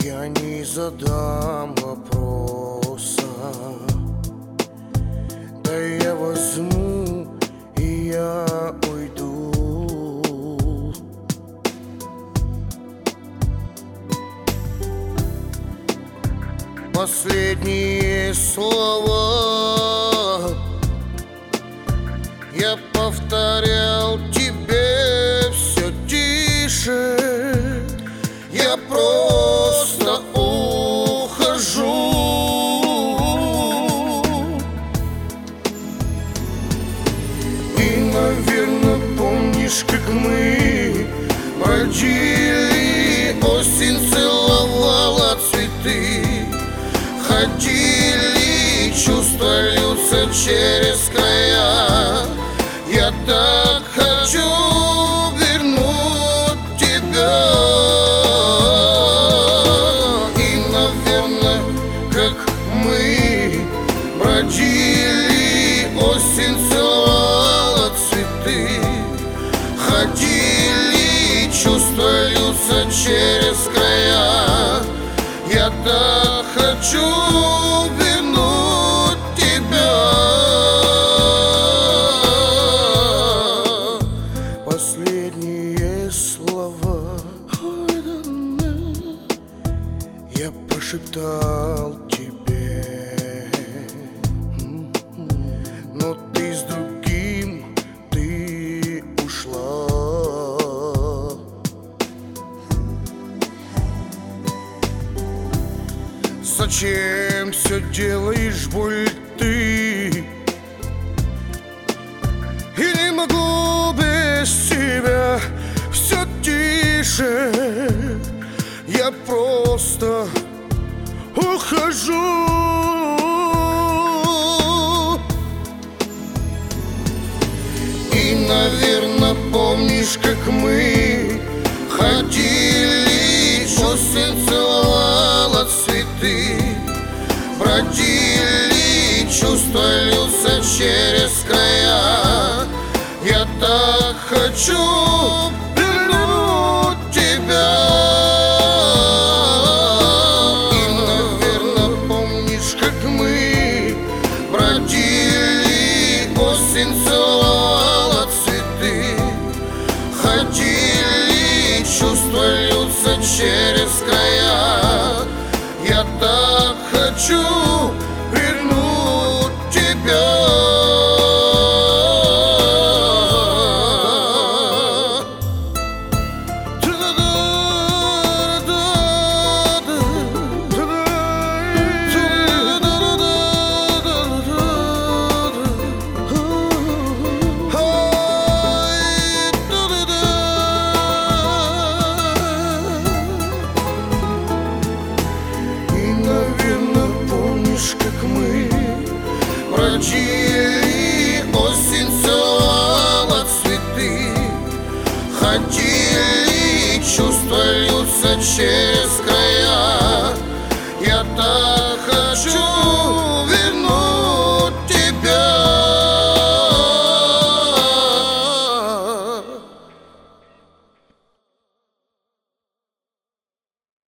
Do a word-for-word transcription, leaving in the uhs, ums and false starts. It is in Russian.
Я не задам вопроса, да я возьму и я уйду. Последние слова я повторял тебе все тише. Я просто ухожу. И, наверное, помнишь, как мы бродили, осень целовала цветы, ходили, чувства льются через края. Я так хочу вернуть тебя. Мы бродили, осень целовала цветы, ходили, чувства льются через края. Я так хочу вернуть тебя. Последние слова я прошептал тебе, но ты с другим, ты ушла. Зачем все делаешь, боль ты? И не могу без тебя. Все тише, я просто ухожу. И, наверное, помнишь, как мы ходили, осень целовала цветы, бродили, чувства льются через края. Я так хочу вернуть тебя. Осень целовала цветы, ходили, чувства льются через края. Я так хочу вернуть тебя. Как мы бродили, осень целовала цветы, ходили, чувства льются через